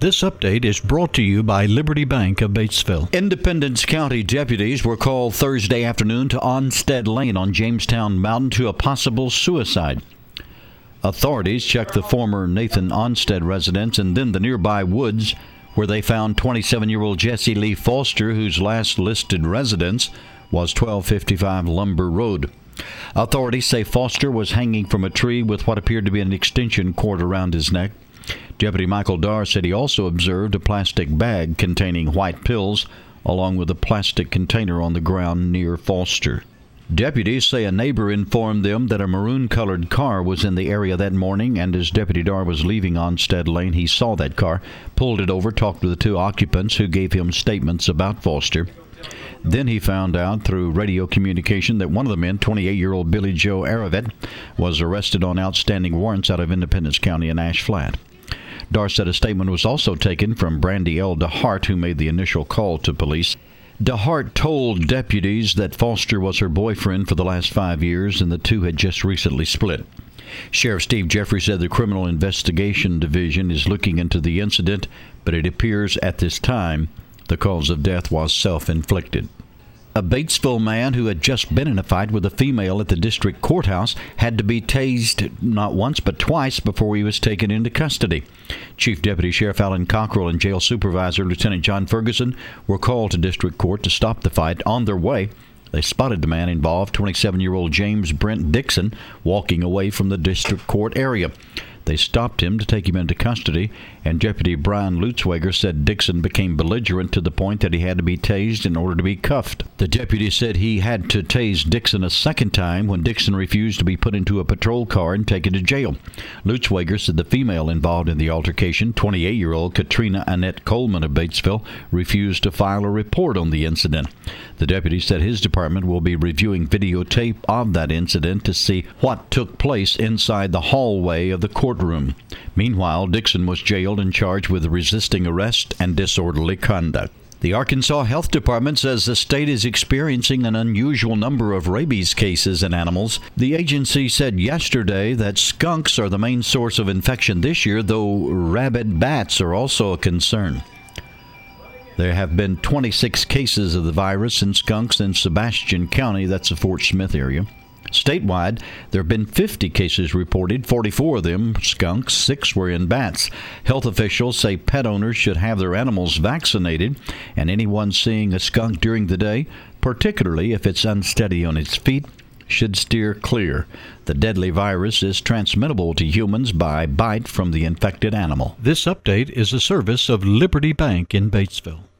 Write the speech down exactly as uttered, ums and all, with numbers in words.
This update is brought to you by Liberty Bank of Batesville. Independence County deputies were called Thursday afternoon to Onstead Lane on Jamestown Mountain to a possible suicide. Authorities checked the former Nathan Onstead residence and then the nearby woods, where they found twenty-seven-year-old Jesse Lee Foster, whose last listed residence was twelve fifty-five Lumber Road. Authorities say Foster was hanging from a tree with what appeared to be an extension cord around his neck. Deputy Michael Darr said he also observed a plastic bag containing white pills, along with a plastic container on the ground near Foster. Deputies say a neighbor informed them that a maroon-colored car was in the area that morning, and as Deputy Darr was leaving Onstead Lane, he saw that car, pulled it over, talked to the two occupants who gave him statements about Foster. Then he found out through radio communication that one of the men, twenty-eight-year-old Billy Joe Aravet, was arrested on outstanding warrants out of Independence County and Ash Flat. Darr said a statement was also taken from Brandy L. DeHart, who made the initial call to police. DeHart told deputies that Foster was her boyfriend for the last five years and the two had just recently split. Sheriff Steve Jeffrey said the Criminal Investigation Division is looking into the incident, but it appears at this time the cause of death was self-inflicted. A Batesville man who had just been in a fight with a female at the district courthouse had to be tased not once but twice before he was taken into custody. Chief Deputy Sheriff Alan Cockrell and Jail Supervisor Lieutenant John Ferguson were called to district court to stop the fight. On their way, they spotted the man involved, twenty-seven-year-old James Brent Dixon, walking away from the district court area. They stopped him to take him into custody, and Deputy Brian Lutzwager said Dixon became belligerent to the point that he had to be tased in order to be cuffed. The deputy said he had to tase Dixon a second time when Dixon refused to be put into a patrol car and taken to jail. Lutzwager said the female involved in the altercation, twenty-eight-year-old Katrina Annette Coleman of Batesville, refused to file a report on the incident. The deputy said his department will be reviewing videotape of that incident to see what took place inside the hallway of the court room. Meanwhile, Dixon was jailed and charged with resisting arrest and disorderly conduct. The Arkansas Health Department says the state is experiencing an unusual number of rabies cases in animals. The agency said yesterday that skunks are the main source of infection this year, though rabid bats are also a concern. There have been twenty-six cases of the virus in skunks in Sebastian County, that's the Fort Smith area. Statewide, there have been fifty cases reported, forty-four of them skunks, six were in bats. Health officials say pet owners should have their animals vaccinated, and anyone seeing a skunk during the day, particularly if it's unsteady on its feet, should steer clear. The deadly virus is transmittable to humans by bite from the infected animal. This update is a service of Liberty Bank in Batesville.